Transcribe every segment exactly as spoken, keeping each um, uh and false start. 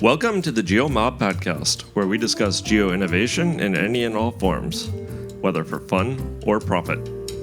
Welcome to the GeoMob podcast, where we discuss geo-innovation in any and all forms, whether for fun or profit.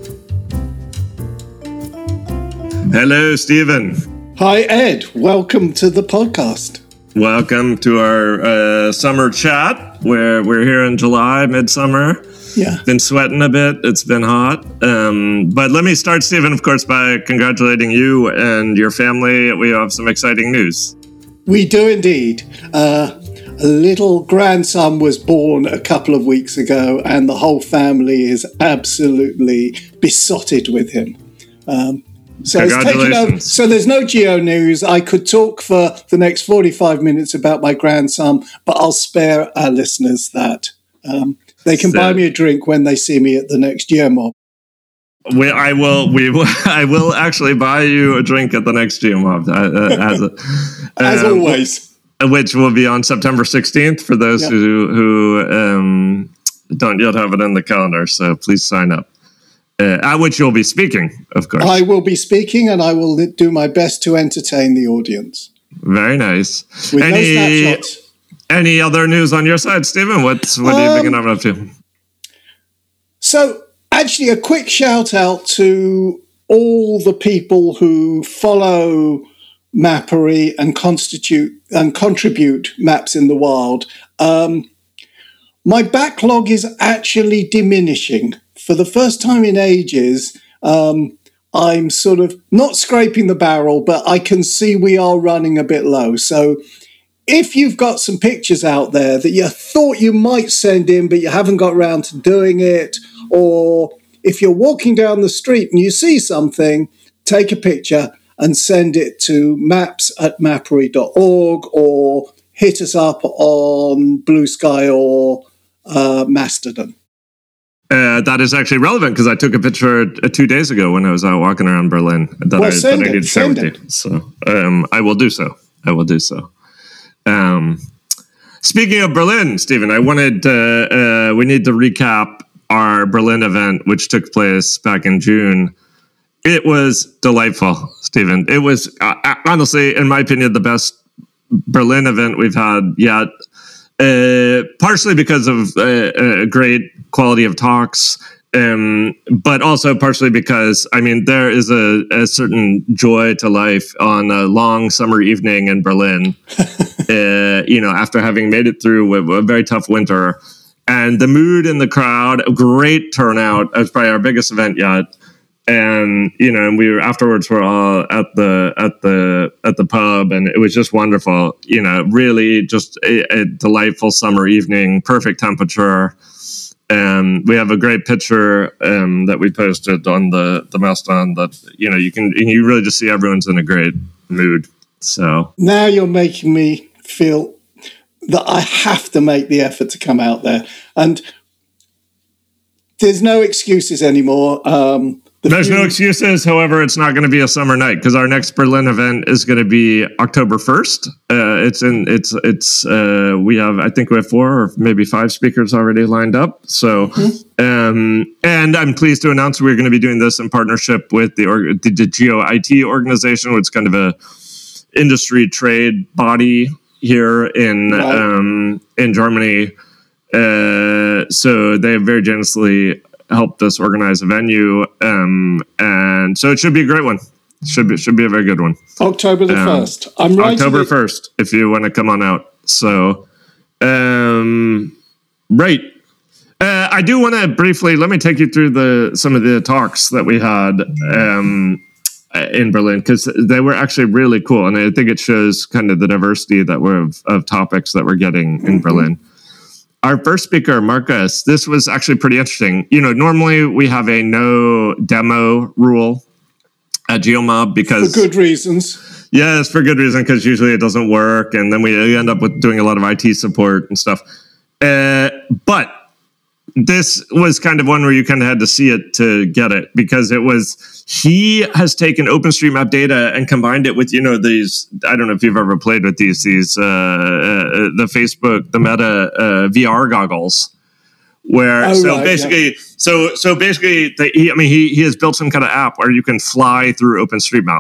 Hello, Stephen. Hi, Ed. Welcome to the podcast. Welcome to our uh, summer chat, where we're here in July, midsummer. Yeah. Been sweating a bit. It's been hot. Um, but let me start, Stephen, of course, by congratulating you and your family. We have some exciting news. We do indeed. Uh, a little grandson was born a couple of weeks ago, and the whole family is absolutely besotted with him. Um, so it's taken over. So there's no geo news. I could talk for the next forty-five minutes about my grandson, but I'll spare our listeners that. Um, they can so, buy me a drink when they see me at the next GeoMob. We, I will. We will. I will actually buy you a drink at the next GeoMob, uh, as, a, as uh, always, which will be on September sixteenth for those yep. who who um, don't yet have it in the calendar. So please sign up. Uh, at which you'll be speaking, of course. I will be speaking, and I will do my best to entertain the audience. Very nice. With any, no snapshots. Any other news on your side, Stephen? What's what um, have you been up to? So. Actually, a quick shout out to all the people who follow Mappery and constitute and contribute Maps in the Wild. Um, my backlog is actually diminishing. For the first time in ages, um, I'm sort of not scraping the barrel, but I can see we are running a bit low. So if you've got some pictures out there that you thought you might send in, but you haven't got around to doing it, or if you're walking down the street and you see something, take a picture and send it to maps at mappery dot org or hit us up on Blue Sky or uh, Mastodon. Uh, that is actually relevant because I took a picture uh, two days ago when I was out walking around Berlin that, well, I, send that I it, need to share with you. So um, I will do so. I will do so. Um, speaking of Berlin, Stephen, I wanted uh, uh, we need to recap our Berlin event, which took place back in June. It was delightful, Stephen. It was uh, honestly, in my opinion, the best Berlin event we've had yet. Uh, partially because of uh, a great quality of talks, um, but also partially because, I mean, there is a, a certain joy to life on a long summer evening in Berlin. uh, you know, after having made it through a, a very tough winter. And the mood in the crowd, a great turnout. It was probably our biggest event yet. And, you know, and we were afterwards we're all at the at the at the pub, and it was just wonderful. You know, really just a, a delightful summer evening, perfect temperature. And we have a great picture um, that we posted on the, the Mastodon that, you know, you can you really just see everyone's in a great mood. So now you're making me feel that I have to make the effort to come out there. And there's no excuses anymore. Um, the there's few- no excuses. However, it's not going to be a summer night because our next Berlin event is going to be October first. Uh, it's in, it's, it's, uh, we have, I think we have four or maybe five speakers already lined up. So, mm-hmm. um, and I'm pleased to announce we're going to be doing this in partnership with the, org- the, the Geo I T organization, which is kind of a industry trade body here in right. um, in Germany. Uh, so they have very generously helped us organize a venue. Um, and so it should be a great one. Should be should be a very good one. October the um, first. I'm right. October first, if you want to come on out. So, um, right. Uh, I do want to briefly, let me take you through the some of the talks that we had um in Berlin, because they were actually really cool. And I think it shows kind of the diversity that we're of, of topics that we're getting in mm-hmm. Berlin. Our first speaker, Marcus, this was actually pretty interesting. You know, normally we have a no demo rule at GeoMob because... For good reasons. Yes, for good reason, because usually it doesn't work. And then we end up with doing a lot of I T support and stuff. Uh, but this was kind of one where you kind of had to see it to get it, because it was, he has taken OpenStreetMap data and combined it with, you know, these, I don't know if you've ever played with these, these, uh, uh the Facebook, the Meta uh, V R goggles, where, oh, so right, basically, yeah. so, so basically, the, he, I mean, he, he has built some kind of app where you can fly through OpenStreetMap.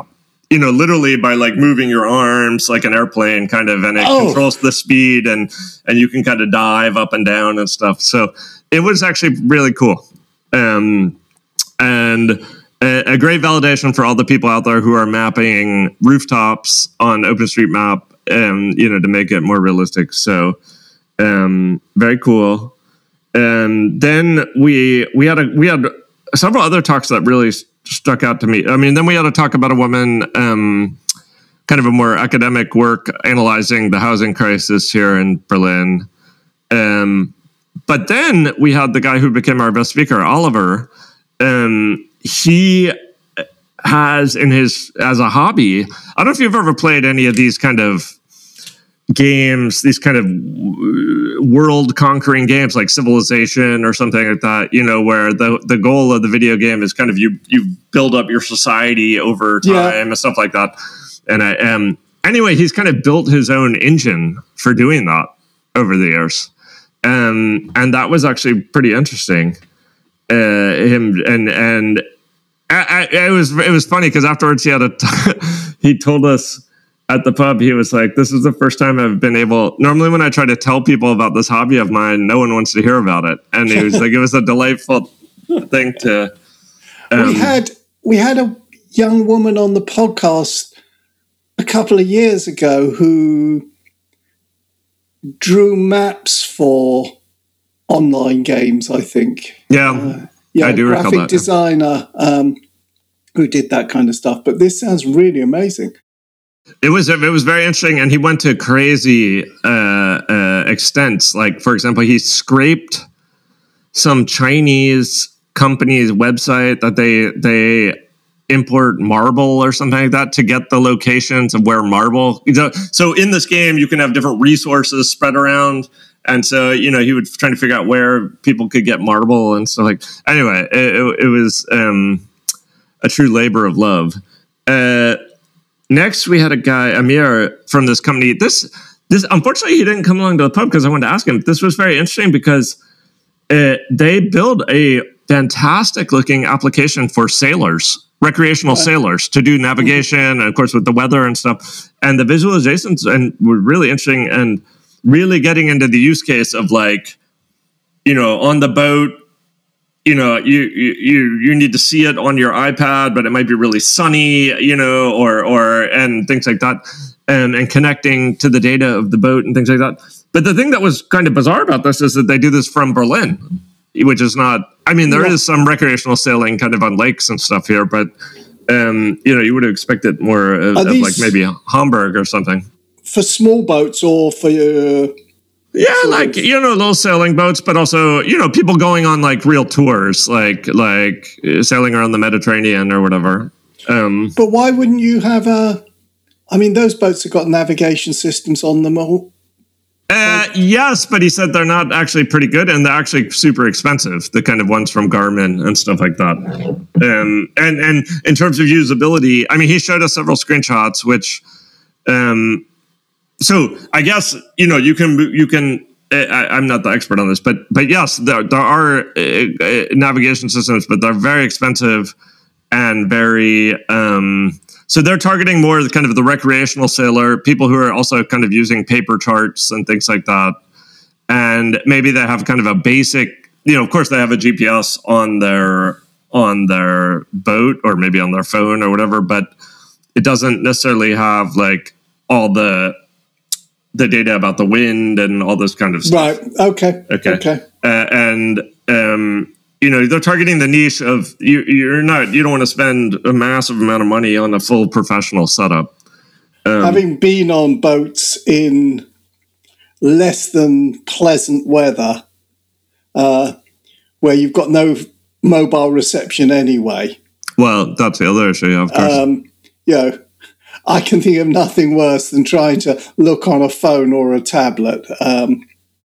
you know, literally by like moving your arms like an airplane kind of, and it Oh. controls the speed, and, and you can kind of dive up and down and stuff. So it was actually really cool. Um, and a, a great validation for all the people out there who are mapping rooftops on OpenStreetMap, um, you know, to make it more realistic. So um, very cool. And then we, we had a, we had several other talks that really stuck out to me. I mean, then we had to talk about a woman, um, kind of a more academic work analyzing the housing crisis here in Berlin. Um, but then we had the guy who became our best speaker, Oliver. Um, he has in his, as a hobby, I don't know if you've ever played any of these kind of games, these kind of world conquering games like Civilization or something like that, you know, where the, the goal of the video game is kind of you, you build up your society over time yeah. and stuff like that. And I um, anyway, he's kind of built his own engine for doing that over the years. Um, and that was actually pretty interesting. Uh, him and, and I, I, it was, it was funny because afterwards he had a, t- he told us, at the pub, he was like, this is the first time I've been able, normally when I try to tell people about this hobby of mine, no one wants to hear about it. And he was like, it was a delightful thing to... Um, we had we had a young woman on the podcast a couple of years ago who drew maps for online games, I think. Yeah, uh, yeah I do recall that. Graphic designer um, who did that kind of stuff. But this sounds really amazing. It was it was very interesting, and he went to crazy uh, uh, extents. Like, for example, he scraped some Chinese company's website that they they import marble or something like that to get the locations of where marble. So in this game, you can have different resources spread around, and so you know he was trying to figure out where people could get marble and stuff like. Anyway, it, it, it was um, a true labor of love. Uh, Next, we had a guy, Amir, from this company. This, this, unfortunately, he didn't come along to the pub because I wanted to ask him. This was very interesting because uh, they build a fantastic-looking application for sailors, recreational yeah. sailors, to do navigation, and of course with the weather and stuff. And the visualizations and were really interesting, and really getting into the use case of like, you know, on the boat. You know, you, you you need to see it on your iPad, but it might be really sunny, you know, or or and things like that, and and connecting to the data of the boat and things like that. But the thing that was kind of bizarre about this is that they do this from Berlin, which is not. I mean, there yeah. is some recreational sailing kind of on lakes and stuff here, but um, you know, you would have expected more of, of like maybe Hamburg or something. For small boats or for your. Yeah, like, you know, little sailing boats, but also, you know, people going on like real tours, like like sailing around the Mediterranean or whatever. Um, but why wouldn't you have a? I mean, those boats have got navigation systems on them all. Uh, yes, but he said they're not actually pretty good, and they're actually super expensive. The kind of ones from Garmin and stuff like that. Um, and and in terms of usability, I mean, he showed us several screenshots, which. Um, So I guess, you know, you can, you can, I, I'm not the expert on this, but, but yes, there, there are uh, navigation systems, but they're very expensive and very, um, so they're targeting more the kind of the recreational sailor, people who are also kind of using paper charts and things like that. And maybe they have kind of a basic, you know, of course they have a G P S on their, on their boat or maybe on their phone or whatever, but it doesn't necessarily have like all the, the data about the wind and all this kind of stuff. Right. Okay. Okay. Okay. Uh, and, um, you know, they're targeting the niche of you, you're not, you don't want to spend a massive amount of money on a full professional setup. Um, Having been on boats in less than pleasant weather, uh, where you've got no mobile reception anyway. Well, that's the other issue, of course. Um, you know, I can think of nothing worse than trying to look on a phone or a tablet. Um,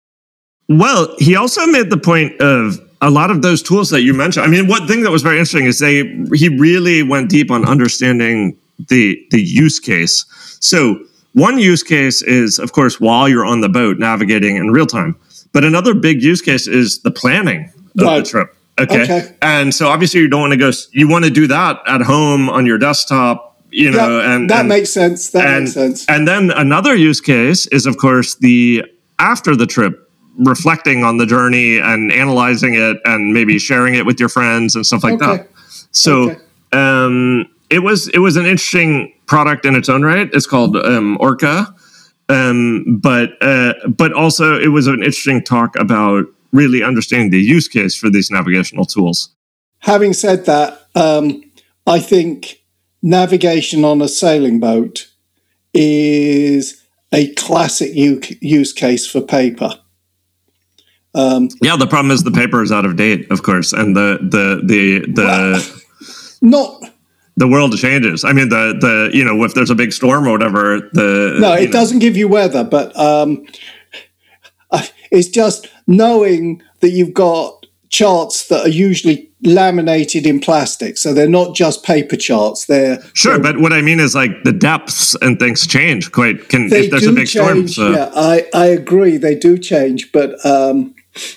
well, he also made the point of a lot of those tools that you mentioned. I mean, one thing that was very interesting is they he really went deep on understanding the the use case. So one use case is, of course, while you're on the boat navigating in real time. But another big use case is the planning of right. the trip. Okay? okay. And so obviously you don't want to go, you want to do that at home on your desktop, you know, yeah, and that and, makes sense. That and, makes sense. And then another use case is, of course, the after the trip, reflecting on the journey and analyzing it, and maybe sharing it with your friends and stuff like Okay. that. So Okay. um, it was it was an interesting product in its own right. It's called um, Orca, um, but uh, but also it was an interesting talk about really understanding the use case for these navigational tools. Having said that, um, I think navigation on a sailing boat is a classic u- use case for paper. Um, yeah, the problem is the paper is out of date, of course, and the the the the well, not the world changes. I mean, the the you know, if there's a big storm or whatever, the no, it know. doesn't give you weather, but um, it's just knowing that you've got charts that are usually laminated in plastic, so they're not just paper charts. They're sure, they're, but what I mean is like the depths and things change quite. Can they if there's do a big change, storm? So. Yeah, I I agree, they do change, but um,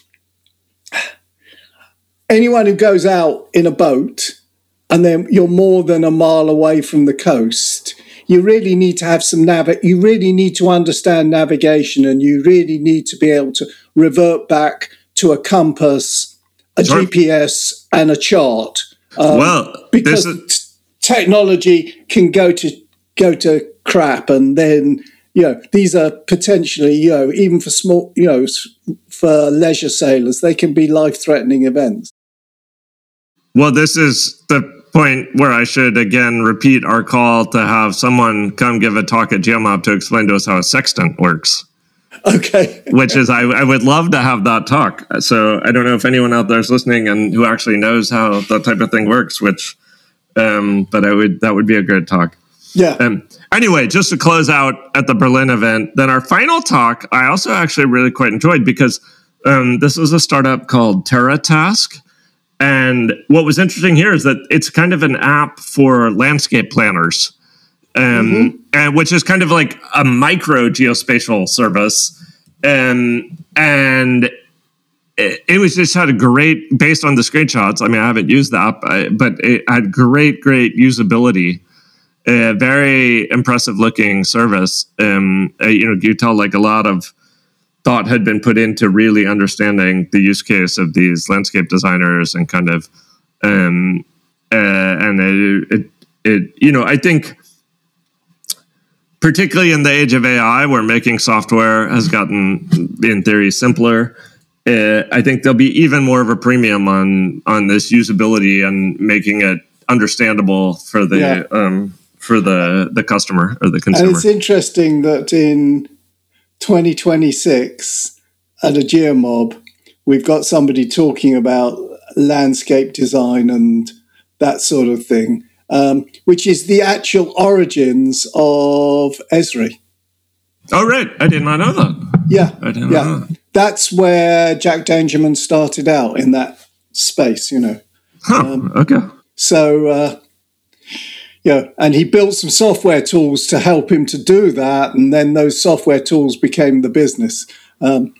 anyone who goes out in a boat and then you're more than a mile away from the coast, you really need to have some nav. You really need to understand navigation, and you really need to be able to revert back to a compass, a sure. G P S, and a chart. Um, well, because is- t- technology can go to go to crap, and then you know these are potentially you know even for small you know for leisure sailors, they can be life-threatening events. Well, this is the point where I should again repeat our call to have someone come give a talk at GeoMob to explain to us how a sextant works. Okay. Which is, I, I would love to have that talk. So I don't know if anyone out there is listening and who actually knows how that type of thing works, which, um, but I would, that would be a good talk. Yeah. Um, anyway, just to close out at the Berlin event, then our final talk, I also actually really quite enjoyed because um, this was a startup called TerraTask. And what was interesting here is that it's kind of an app for landscape planners, um, mm-hmm. and which is kind of like a micro geospatial service. Um, and it, it was just had a great, based on the screenshots. I mean, I haven't used the app, but it had great, great usability. A very impressive looking service. Um, you know, you tell like a lot of thought had been put into really understanding the use case of these landscape designers and kind of, um, uh, and it, it, it, you know, I think particularly in the age of A I, where making software has gotten, in theory, simpler. Uh, I think there'll be even more of a premium on on this usability and making it understandable for the yeah. um, for the the customer or the consumer. And it's interesting that in twenty twenty-six at a GeoMob, we've got somebody talking about landscape design and that sort of thing, um, which is the actual origins of Esri. Oh, right. I did not know that. Yeah. I didn't yeah. know that. That's where Jack Dangermond started out, in that space, you know. Huh. Um, okay. So, uh, yeah, and he built some software tools to help him to do that, and then those software tools became the business. Um,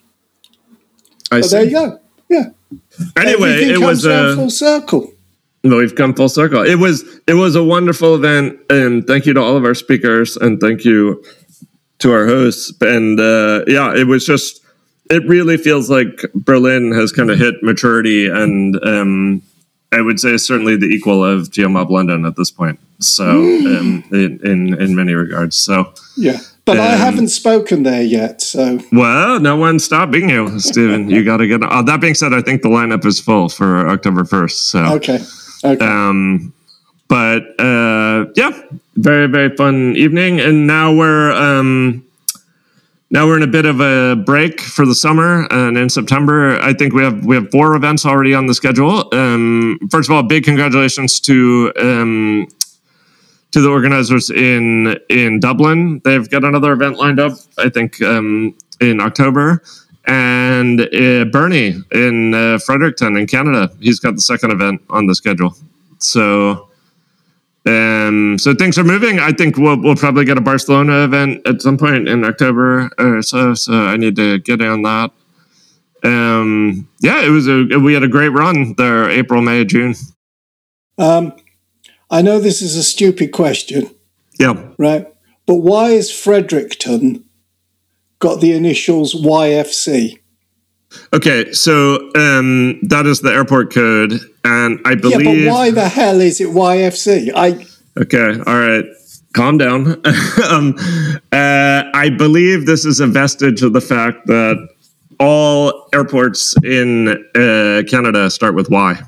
I but see. there you go. Yeah. Anyway, Everything it comes was a full circle. No, we've come full circle. It was it was a wonderful event, and thank you to all of our speakers, and thank you to our hosts. And uh, yeah, it was just it really feels like Berlin has kind of hit maturity, and um, I would say certainly the equal of GeoMob London at this point. So um, in, in in many regards. So yeah, but um, I haven't spoken there yet. So well, no one's stopping you, Stephen. You got to get. Uh, that being said, I think the lineup is full for October first. So okay, okay. Um, but uh, yeah, very very fun evening, and now we're um, now we're in a bit of a break for the summer, and in September, I think we have we have four events already on the schedule. Um, first of all, big congratulations to um, to the organizers in in Dublin. They've got another event lined up, I think, um, in October. And uh, Bernie in uh, Fredericton in Canada, he's got the second event on the schedule. So, um, so things are moving. I think we'll we'll probably get a Barcelona event at some point in October or so. So I need to get on that. Um, yeah, it was a we had a great run there, April, May, June. Um, I know this is a stupid question, Yeah. Right. But why has Fredericton got the initials Y F C? Okay, so um, that is the airport code, and I believe. Yeah, but why the hell is it Y F C? I. Okay, all right, calm down. um, uh, I believe this is a vestige of the fact that all airports in uh, Canada start with Y.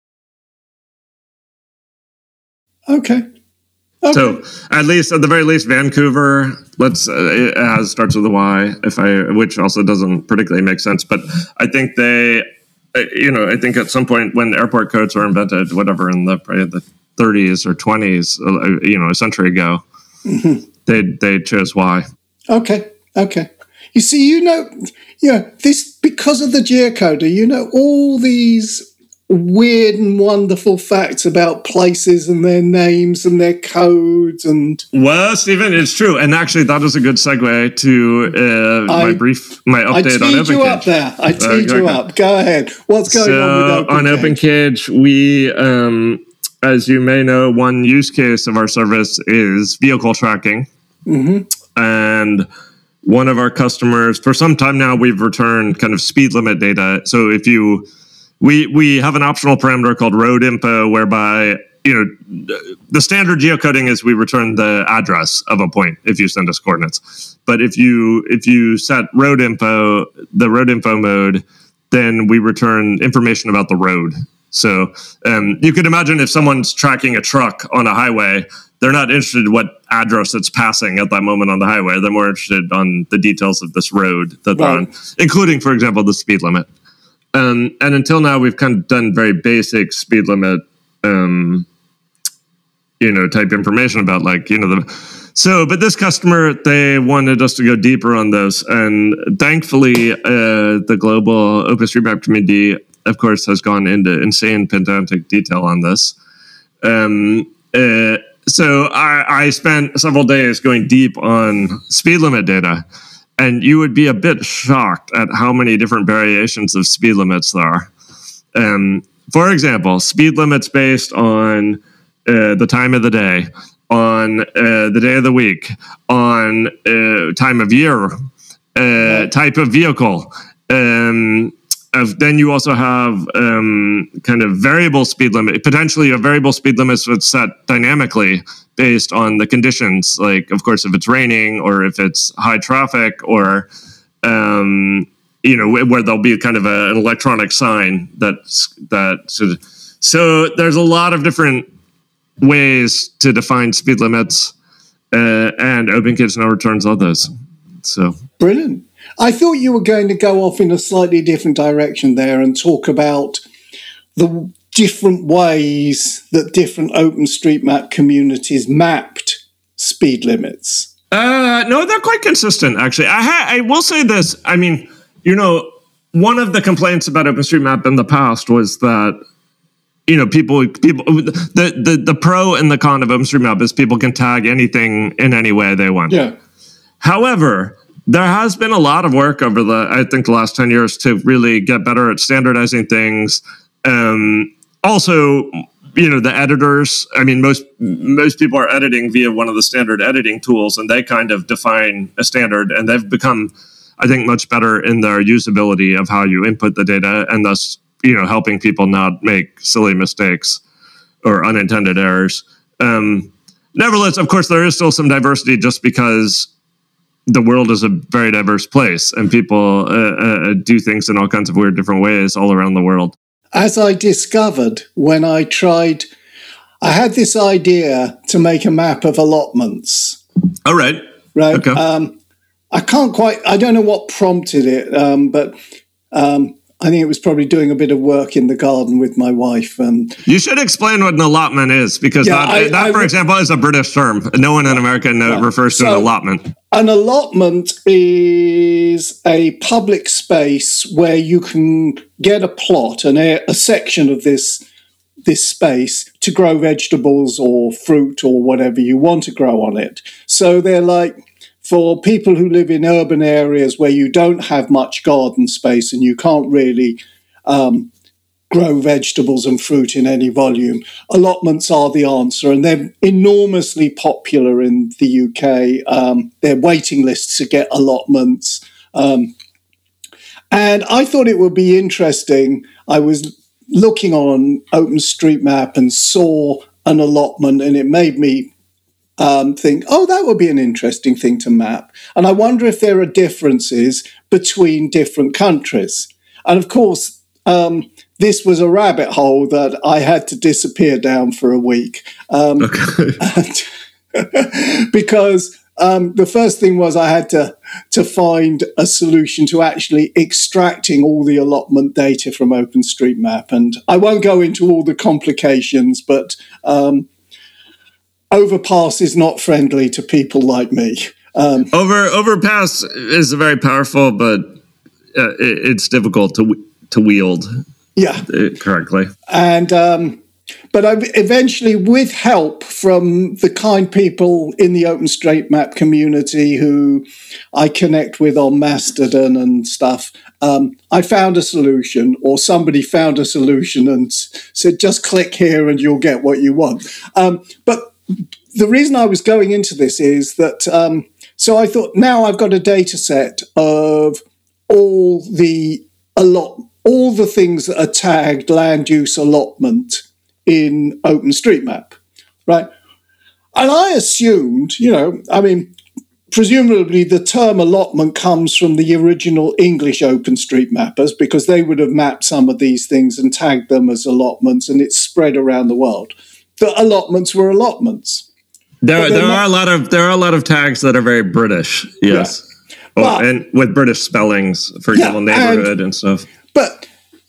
Okay. Okay. So at least, at the very least, Vancouver, let's uh, it has starts with a Y. If I, which also doesn't particularly make sense, but I think they, uh, you know, I think at some point when airport codes were invented, whatever in the probably the thirties or twenties, uh, you know, a century ago, mm-hmm. they they chose Y. Okay. Okay. You see, you know, yeah, this because of the geocoder, you know, all these weird and wonderful facts about places and their names and their codes and. Well, Stephen, it's true, and actually, that is a good segue to uh, I, my brief, my update I teed on OpenCage. you up there. I teed uh, okay. you up. Go ahead. What's going so, on with OpenCage? On OpenCage, we, um, as you may know, one use case of our service is vehicle tracking, mm-hmm. and one of our customers, for some time now, we've returned kind of speed limit data. So if you We we have an optional parameter called road info, whereby, you know, the standard geocoding is we return the address of a point if you send us coordinates. But if you if you set road info, the road info mode, then we return information about the road. So um, you could imagine if someone's tracking a truck on a highway, they're not interested in what address it's passing at that moment on the highway. They're more interested on the details of this road that they're right. on, including, for example, the speed limit. Um, and until now, we've kind of done very basic speed limit, um, you know, type information about like, you know, the, so, but this customer, they wanted us to go deeper on this. And thankfully, uh, the global OpenStreetMap community, of course, has gone into insane pedantic detail on this. Um, uh, so I, I spent several days going deep on speed limit data. And you would be a bit shocked at how many different variations of speed limits there are. Um, for example, speed limits based on uh, the time of the day, on uh, the day of the week, on uh, time of year, uh, type of vehicle. Um, of, then you also have um, kind of variable speed limit. Potentially, a variable speed limit that's set dynamically based on the conditions, like, of course, if it's raining or if it's high traffic or, um, you know, where there'll be kind of a, an electronic sign that's, that. So, so there's a lot of different ways to define speed limits, uh, and OpenCage now returns all those. So brilliant. I thought you were going to go off in a slightly different direction there and talk about the different ways that different OpenStreetMap communities mapped speed limits. Uh, no, they're quite consistent, actually. I, ha- I will say this. I mean, you know, one of the complaints about OpenStreetMap in the past was that, you know, people, people, the, the, the pro and the con of OpenStreetMap is people can tag anything in any way they want. Yeah. However, there has been a lot of work over the, I think, the last ten years to really get better at standardizing things. Um, also, you know, the editors, I mean, most most people are editing via one of the standard editing tools, and they kind of define a standard, and they've become, I think, much better in their usability of how you input the data, and thus, you know, helping people not make silly mistakes or unintended errors. Um, nevertheless, of course, there is still some diversity just because the world is a very diverse place, and people uh, uh, do things in all kinds of weird different ways all around the world. As I discovered when I tried, I had this idea to make a map of allotments. All right. Right. Okay. Um, I can't quite, I don't know what prompted it, um, but um, I think it was probably doing a bit of work in the garden with my wife. And you should explain what an allotment is, because yeah, that, I, that I, for I, example, is a British term. No one in America know, right. refers to so, an allotment. An allotment is a public space where you can get a plot, an a, a section of this this space to grow vegetables or fruit or whatever you want to grow on it. So they're like, for people who live in urban areas where you don't have much garden space and you can't really um, grow vegetables and fruit in any volume. Allotments are the answer, and they're enormously popular in the U K. Um, there are waiting lists to get allotments. Um, and I thought it would be interesting. I was looking on OpenStreetMap and saw an allotment, and it made me um, think, oh, that would be an interesting thing to map. And I wonder if there are differences between different countries. And of course, um, this was a rabbit hole that I had to disappear down for a week. Um, okay. Because um, the first thing was I had to, to find a solution to actually extracting all the allotment data from OpenStreetMap. And I won't go into all the complications, but um, Overpass is not friendly to people like me. Um, Over Overpass is very powerful, but uh, it, it's difficult to to wield. Yeah, correctly. And um, but I eventually, with help from the kind people in the OpenStreetMap community who I connect with on Mastodon and stuff, um, I found a solution, or somebody found a solution and said, just click here and you'll get what you want. Um, but the reason I was going into this is that, um, so I thought, now I've got a data set of all the allot, all the things that are tagged land use allotment in OpenStreetMap, right? And I assumed, you know, I mean, presumably the term allotment comes from the original English OpenStreetMappers, because they would have mapped some of these things and tagged them as allotments, and it's spread around the world. The allotments were allotments. There, there not, are a lot of there are a lot of tags that are very British, yes, yeah. well, but, and with British spellings, for example, yeah, neighborhood and, and stuff. But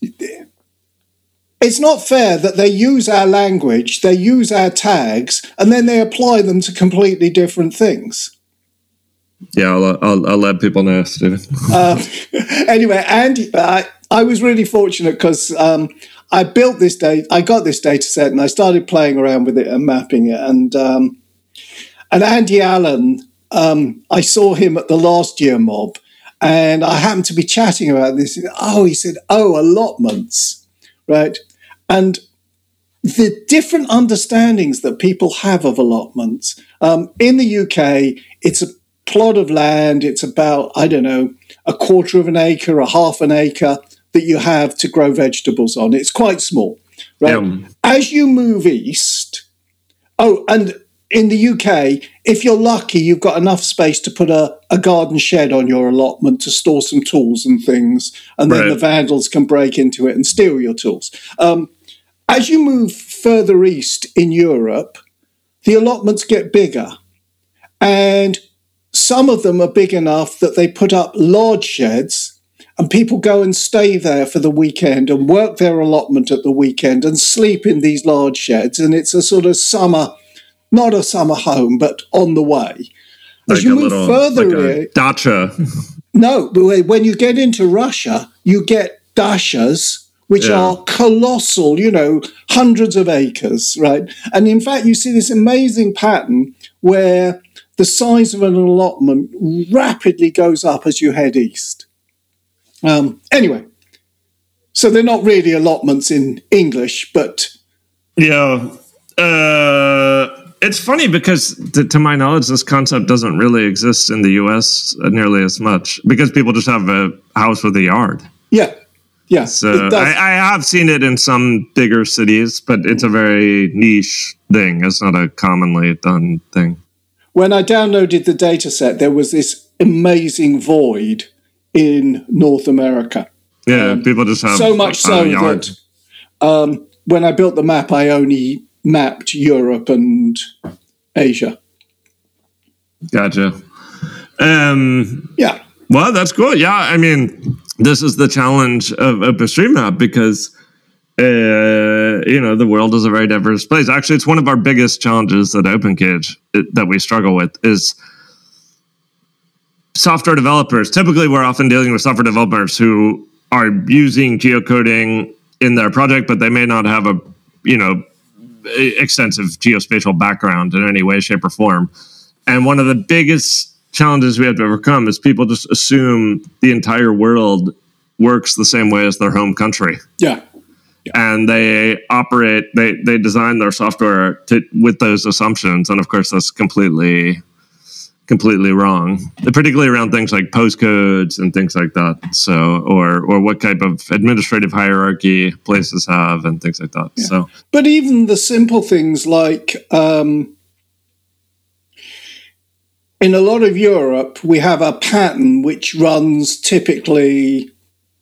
it's not fair that they use our language, they use our tags, and then they apply them to completely different things. Yeah, I'll I'll, I'll let people know, Stephen. um, anyway, Andy, I, I was really fortunate because um, I built this data, I got this data set, and I started playing around with it and mapping it. And um, and Andy Allen, um, I saw him at the last year mob, and I happened to be chatting about this. Oh, he said, oh, allotments, right? And the different understandings that people have of allotments. Um, in the U K, it's a plot of land. It's about, I don't know, a quarter of an acre, a half an acre that you have to grow vegetables on. It's quite small, right? Yeah. As you move east, oh, and in the U K, if you're lucky, you've got enough space to put a, a garden shed on your allotment to store some tools and things, and then right. the vandals can break into it and steal your tools. Um, as you move further east in Europe, the allotments get bigger, and some of them are big enough that they put up large sheds, and people go and stay there for the weekend and work their allotment at the weekend and sleep in these large sheds, and it's a sort of summer... Not a summer home, but on the way. As like you move little, further, like a dacha. No, but when you get into Russia, you get dachas, which yeah. are colossal, you know, hundreds of acres, right? And in fact, you see this amazing pattern where the size of an allotment rapidly goes up as you head east. Um, anyway, so they're not really allotments in English, but... Yeah. Uh... It's funny because, to, to my knowledge, this concept doesn't really exist in the U S nearly as much, because people just have a house with a yard. Yeah, yeah. So I, I have seen it in some bigger cities, but it's a very niche thing. It's not a commonly done thing. When I downloaded the data set, there was this amazing void in North America. Yeah, um, people just have so much so a yard. that um, when I built the map, I only mapped Europe and Asia. Gotcha. Um, yeah. Well, that's cool. Yeah, I mean, this is the challenge of OpenStreetMap because, uh, you know, the world is a very diverse place. Actually, it's one of our biggest challenges at OpenCage it, that we struggle with is software developers. Typically, we're often dealing with software developers who are using geocoding in their project, but they may not have a, you know, extensive geospatial background in any way, shape, or form. And one of the biggest challenges we have to overcome is people just assume the entire world works the same way as their home country. Yeah. Yeah. And they operate, they, they design their software to, with those assumptions. And of course, that's completely, completely wrong, particularly around things like postcodes and things like that. So, or, or what type of administrative hierarchy places have and things like that. Yeah. So, but even the simple things like, um, in a lot of Europe, we have a pattern which runs typically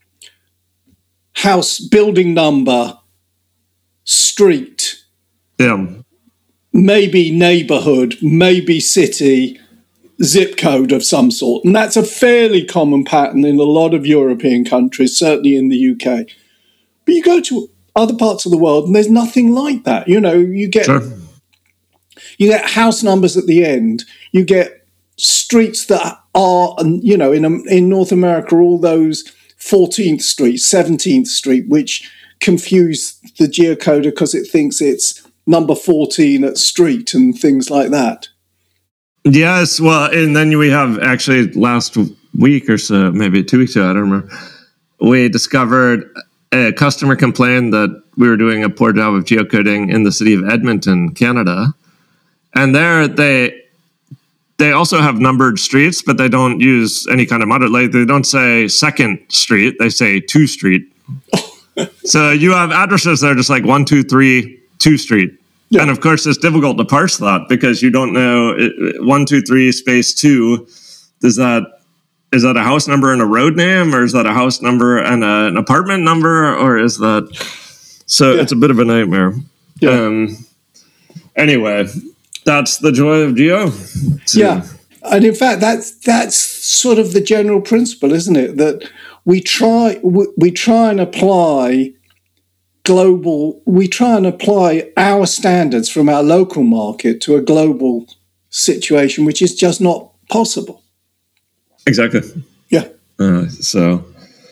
house, building number, street, yeah, maybe neighborhood, maybe city, zip code of some sort. And that's a fairly common pattern in a lot of European countries, certainly in the U K. But you go to other parts of the world and there's nothing like that. You know, you get sure. you get house numbers at the end. You get streets that are, you know, in in North America, all those fourteenth Street, seventeenth Street, which confuse the geocoder because it thinks it's number fourteen at street and things like that. Yes, well, and then we have actually last week or so, maybe two weeks ago, I don't remember, we discovered a customer complained that we were doing a poor job of geocoding in the city of Edmonton, Canada. And there they they also have numbered streets, but they don't use any kind of modern, like they don't say second street, they say two street. So you have addresses that are just like one, two, three, two street. Yeah. And of course, it's difficult to parse that because you don't know it, one, two, three space two. Does that is that a house number and a road name, or is that a house number and a, an apartment number, or is that? So yeah. It's a bit of a nightmare. Yeah. Um, anyway, that's the joy of geo. So. Yeah, and in fact, that's that's sort of the general principle, isn't it? That we try we, we try and apply. Global, we try and apply our standards from our local market to a global situation, which is just not possible. Exactly. Yeah. Uh, so,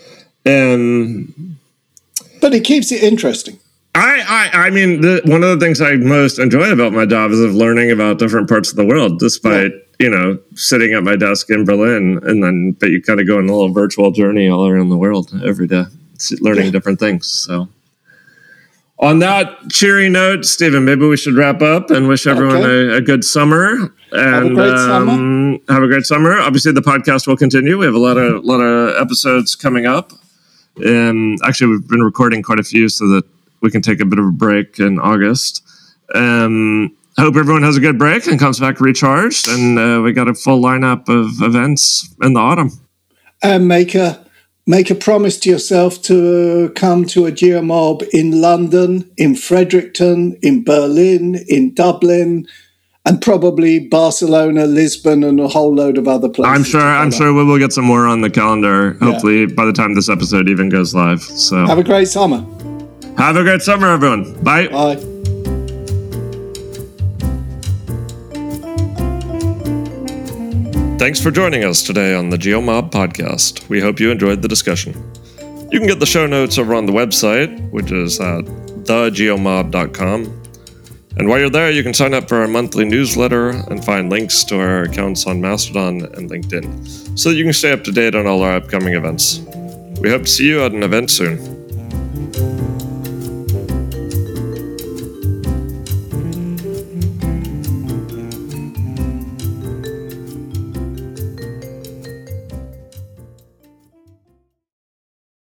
um, but it keeps it interesting. I, I, I mean, the, one of the things I most enjoy about my job is of learning about different parts of the world, despite, yeah. you know, sitting at my desk in Berlin, and then, but you kind of go on a little virtual journey all around the world every day, learning yeah. different things. So. On that cheery note, Stephen, maybe we should wrap up and wish everyone okay. a, a good summer. And have a great um, summer. Have a great summer. Obviously, the podcast will continue. We have a lot of lot of episodes coming up. Um, actually, we've been recording quite a few so that we can take a bit of a break in August. Um, I hope everyone has a good break and comes back recharged. And uh, we got a full lineup of events in the autumn. And make a Make a promise to yourself to come to a GeoMob in London, in Fredericton, in Berlin, in Dublin, and probably Barcelona, Lisbon, and a whole load of other places. I'm sure. I'm sure we will get some more on the calendar. Hopefully, yeah. by the time this episode even goes live. So have a great summer. Have a great summer, everyone. Bye. Bye. Thanks for joining us today on the GeoMob podcast. We hope you enjoyed the discussion. You can get the show notes over on the website, which is at the geomob dot com. And while you're there, you can sign up for our monthly newsletter and find links to our accounts on Mastodon and LinkedIn, so that you can stay up to date on all our upcoming events. We hope to see you at an event soon.